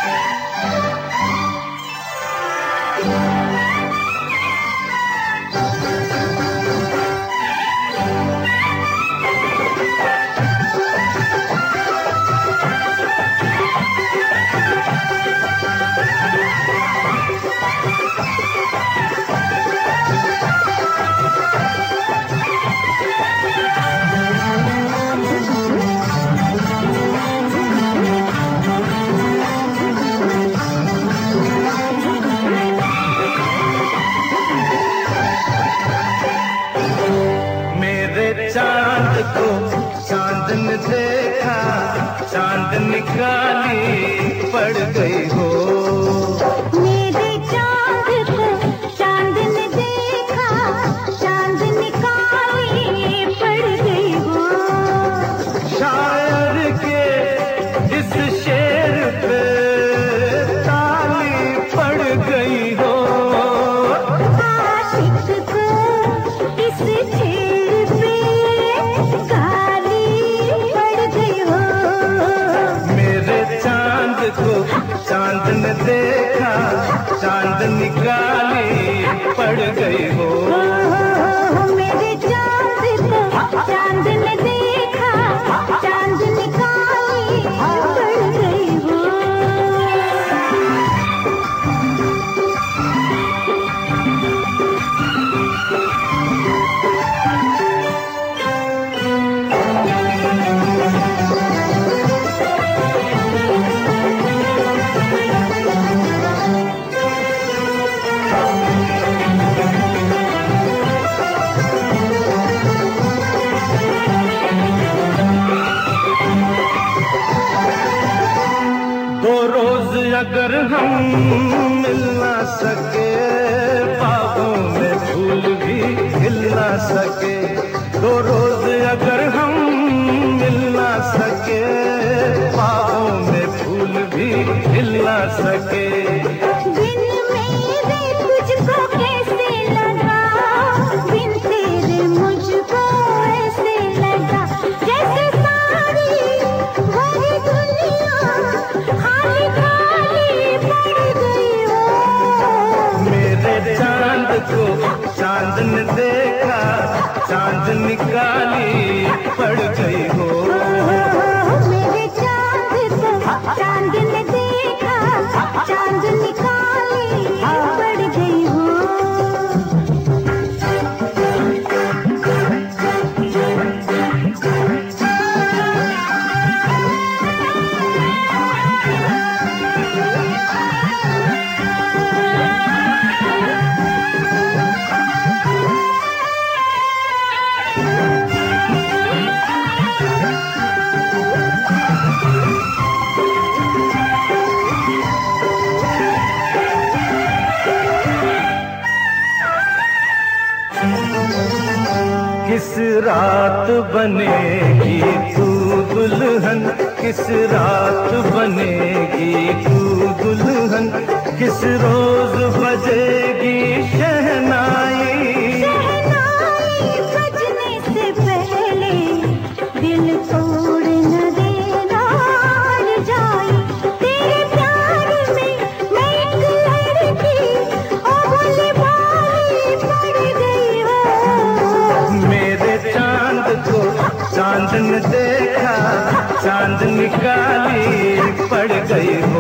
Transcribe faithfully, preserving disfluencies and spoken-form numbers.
चांद को चांदन देखा, चांद निकाली पड़ गई हो। मेरे चांद को चांदन देखा, चांद निकाली पड़ गई हो। शायर के इस शेर पे ताली पड़ गई हो। आशिक को इस शेर पे काली पड़ गई हो। मेरे चांद को चांद ने देखा, चांद निकाली पड़ गई हो। मेरे चांद को चांद ने देखा, चांद निकाली पड़ गई हो। दो रोज अगर हम मिल ना सके, बागों में फूल भी खिल ना सके। दो रोज अगर हम मिल ना सके, बागों में फूल भी खिल ना सके। बिन मेरे तुझको कैसे लगा, बिन तेरे मुझको ऐसे लगा, जैसे सारी भरी दुनिया खाली खाली पड़ गई हो। मेरे चांद को चांद ने देखा, चांद निकाली पड़ गई हो। मेरे चांद को चांद ने देखा, चांद निकाली पड़ गई हो। किस रात बनेगी तू दुल्हन, किस रात बनेगी तू दुल्हन, किस रोज बजेगी शहनाई। शहनाई बजने से पहले दिल तोड़ न देना जाए। तेरे प्यार में मैं एक लड़की अबोली बाली पड़ गई हो। मेरे चांद को चांद ने देखा, चांद निकाली पड़ गई हो।